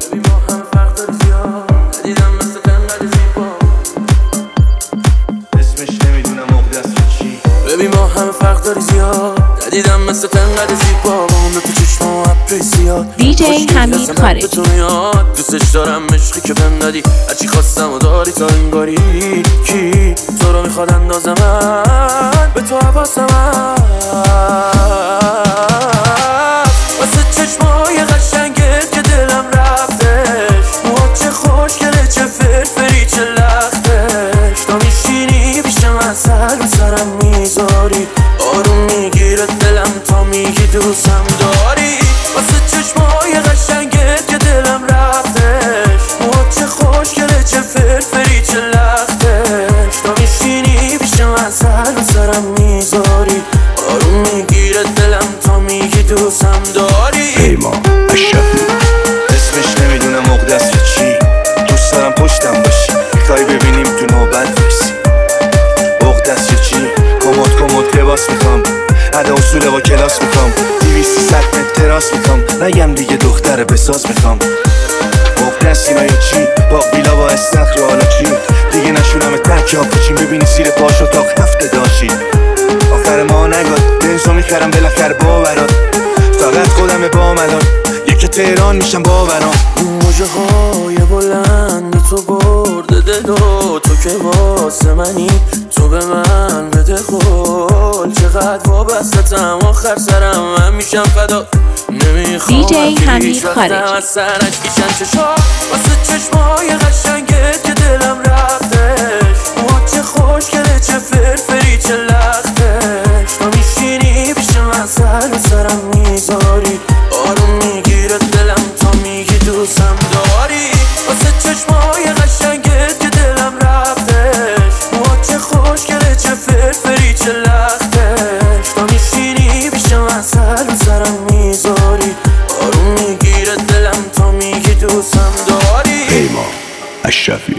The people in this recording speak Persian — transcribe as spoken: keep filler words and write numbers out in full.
ببین ما هم فرق داری زیاد ندیدم مثل تنقل زیبا اسمش نمیدونم عقده است چی ببین ما هم فرق داری زیاد ندیدم مثل تنقل زیبا با اون دو تو چشم و ابروی زیاد دی جی حمید خارجی دوستش دارم عشقی که بهم دادی هرچی خواستم و داری تا انگاری کی تو رو میخواد اندازه من به تو حواسم واسه چشمای قشنگت که دلم رفتش موها چه خوشگله چه فرفری چه لختش تا میشینی پیش من سر رو سرم میذاری آروم میگیره دلم تا میگی دوستم داری واسه چشمای قشنگت که دلم رفتش موها چه خوشگله چه فرفری چه لختش تا میشینی پیش من سر رو سرم میذاری آروم میگیره دلم تا میگی دوستم داری پیمان اشرفی اسمش نمیدونم عقده است چی دوست دارم پشتم باشی میخوای ببینیم تو نوبت ویسی عقده است چی کمد کمد لباس میخوام ادا اصول با کلاس میخوام دیویستی صد متر تراس میخوام نگم دیگه دختر بساز میخوام عقده است اینا یا چی با بیلا با استخر و حالا چی دیگه نشونم تک یا پوچین ببینی زیر پاش اتاق هفته داشی آخر ما نگاد بنزو میخرم بالاخره باورات فقط خودم با ملان یکی تهران میشم باورام موجه های بلند تو برده دلو تو که واسه منی تو به من بده قول چقدر وابستم آخر سرم من میشم فدا نمیخوام دی جی حمید خارجی از سرش کشن چشا واسه چشمای قشنگت که دلم رفتش موها چه خوشگله چه فرفری چه لختش تا میشینی پیش من سر و سرم میذاری آروم میگیره دلم تا میگی دوستم داری واسه چشمای قشنگت که دلم رفتش موها چه خوشگله چه فرفری چه لختش تا میشینی پیش من سر و سرم میذاری آروم میگیره دلم تا میگی دوستم داری پیمان اشرفی